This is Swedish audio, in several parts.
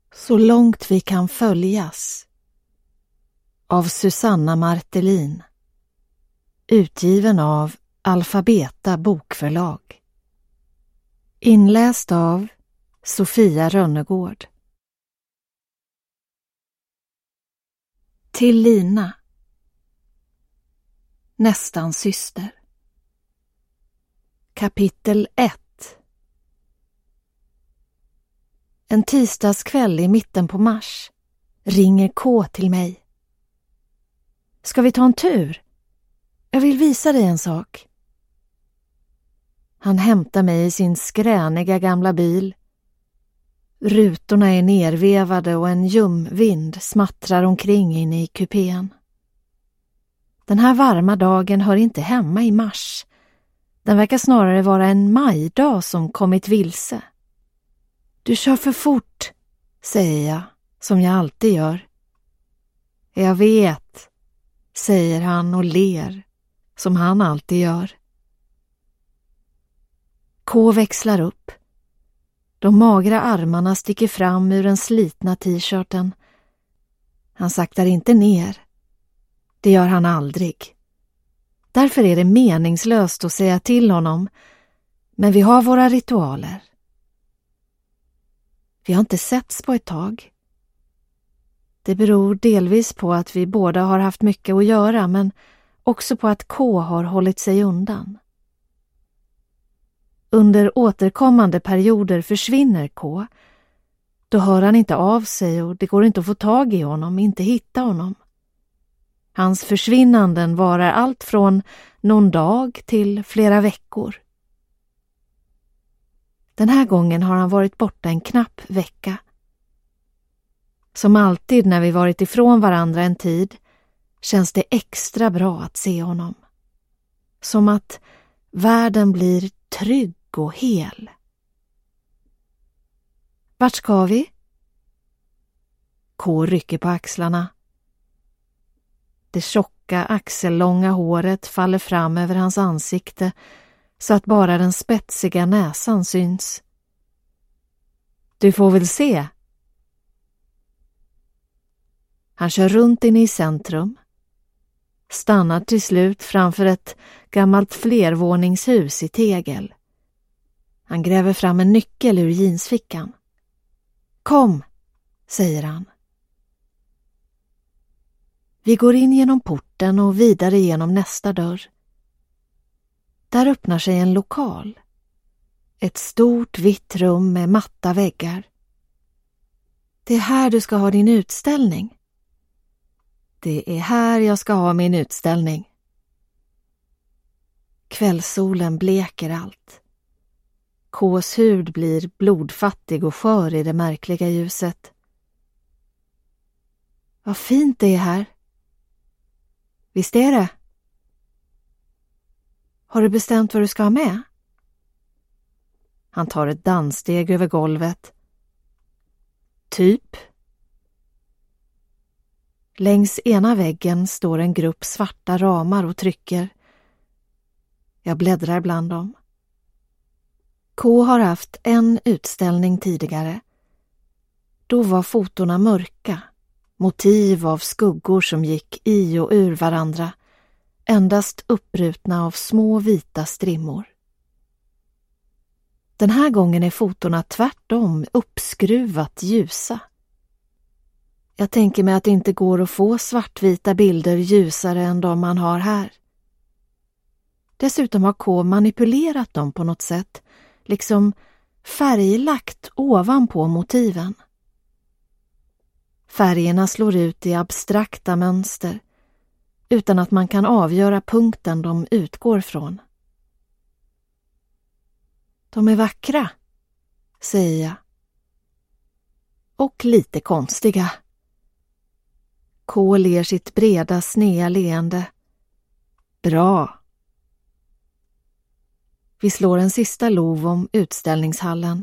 Så långt vi kan följas av Susanna Martelin, utgiven av Alfabeta bokförlag, inläst av Sofia Rönnegård. Till Lina, nästan syster. Kapitel 1. En tisdagskväll i mitten på mars ringer K till mig. Ska vi ta en tur? Jag vill visa dig en sak. Han hämtar mig i sin skräniga gamla bil. Rutorna är nervevade och en ljumvind smattrar omkring inne i kupén. Den här varma dagen hör inte hemma i mars. Den verkar snarare vara en majdag som kommit vilse. Du kör för fort, säger jag, som jag alltid gör. Jag vet, säger han och ler, som han alltid gör. K växlar upp. De magra armarna sticker fram ur den slitna t-shirten. Han saktar inte ner. Det gör han aldrig. Därför är det meningslöst att säga till honom. Men vi har våra ritualer. Vi har inte setts på ett tag. Det beror delvis på att vi båda har haft mycket att göra, men också på att K har hållit sig undan. Under återkommande perioder försvinner K. Då hör han inte av sig och det går inte att få tag i honom, inte hitta honom. Hans försvinnanden varar allt från någon dag till flera veckor. Den här gången har han varit borta en knapp vecka. Som alltid när vi varit ifrån varandra en tid känns det extra bra att se honom. Som att världen blir trygg och hel. Vart ska vi? K rycker på axlarna. Det tjocka axellånga håret faller fram över hans ansikte så att bara den spetsiga näsan syns. Du får väl se. Han kör runt inne i centrum. Stannar till slut framför ett gammalt flervåningshus i tegel. Han gräver fram en nyckel ur jeansfickan. Kom, säger han. Vi går in genom porten och vidare genom nästa dörr. Där öppnar sig en lokal. Ett stort vitt rum med matta väggar. Det är här du ska ha din utställning. Det är här jag ska ha min utställning. Kvällssolen bleker allt. Ks hud blir blodfattig och skör i det märkliga ljuset. Vad fint det är här. Visst är det? Har du bestämt vad du ska ha med? Han tar ett danssteg över golvet. Typ. Längs ena väggen står en grupp svarta ramar och trycker. Jag bläddrar bland dem. K har haft en utställning tidigare. Då var fotorna mörka. Motiv av skuggor som gick i och ur varandra. Endast uppbrutna av små vita strimmor. Den här gången är fotorna tvärtom uppskruvat ljusa. Jag tänker mig att det inte går att få svartvita bilder ljusare än de man har här. Dessutom har K manipulerat dem på något sätt, liksom färglagt ovanpå motiven. Färgerna slår ut i abstrakta mönster utan att man kan avgöra punkten de utgår från. De är vackra, säger jag. Och lite konstiga. K ler sitt breda snea leende. Bra. Vi slår en sista lov om utställningshallen.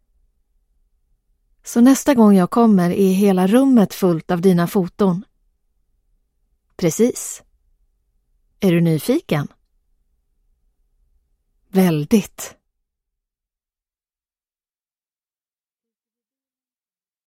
Så nästa gång jag kommer är hela rummet fullt av dina foton. Precis. Är du nyfiken? Väldigt.